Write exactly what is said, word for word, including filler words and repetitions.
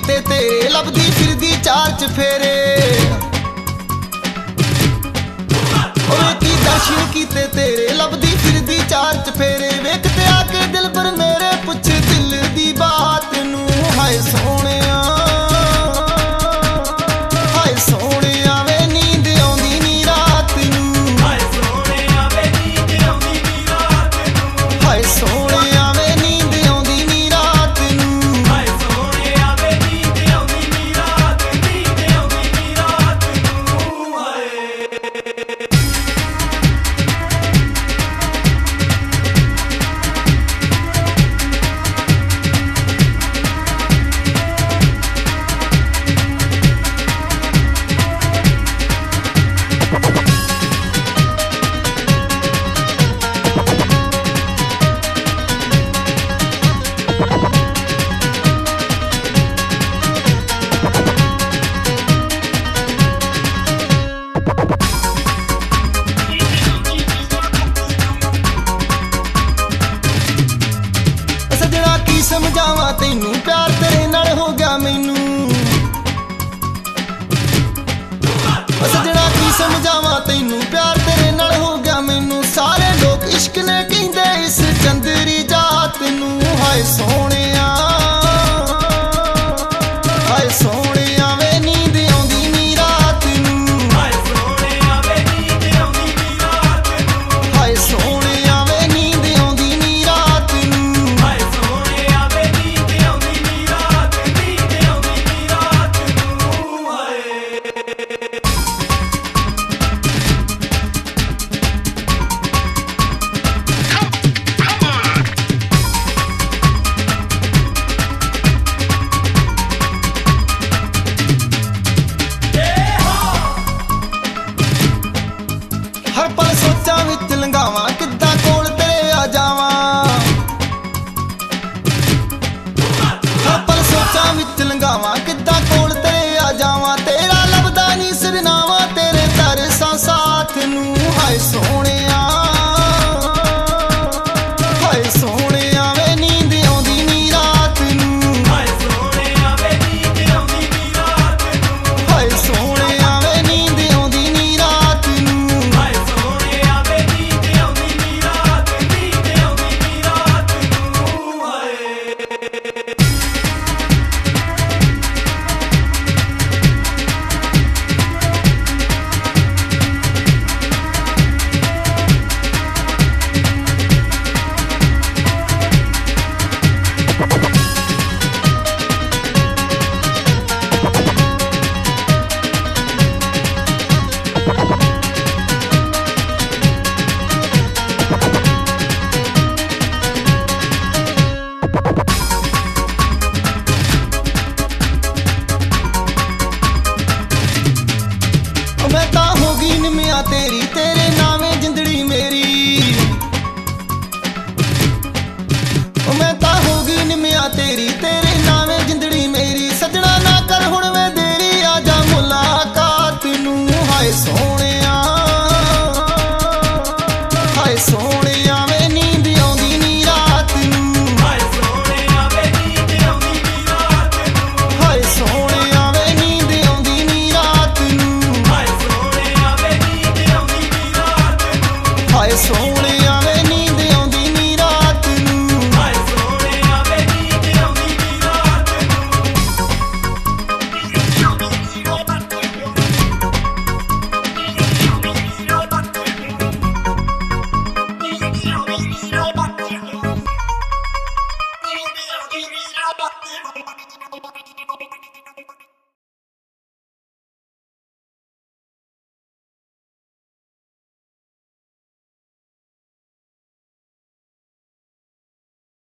कीते तेरे लभदी फिरदी चार चफेरे की दर्शन कीते तेरे लभदी फिरदी चार चफेरे वेख ते आके दिल पर मेरे पुछ दिल दी बात नू हाय सोने हाय सोने वे नींद आउंदी नी रात नू हाय सोने वे नींद आउंदी नी रात नू हाय सोने वे नींद आउंदी नी रात नू हाय सोने वे नींद आउंदी नी रात नींद आउंदी नी रात नू हाय समझावा तेनू प्यार तेरे नाल हो गया मैनू सजना की समझावा तेनू प्यार तेरे नाल हो गया मैनू सारे लोग इश्क ने कहंदे इस चंदरी जात नू हाय सोने हाय सोने वे नींद आउंदी नी रात नू हाय सोने वे नींद आउंदी नी रात नू हाय सोने वे नींद आउंदी नी रात नू हाय सोने वे नींद आउंदी नी रात नींद आउंदी नी रात नू हाय हर पल सोचा विच लंघावा किद्दां कोल तेरे आ जावा हर पल सोचा विच लंघावा किद्दां कोल तेरे आ जावा तेरा लभदा नी सिरनावा तेरे तरसां साथ नू हाय सोने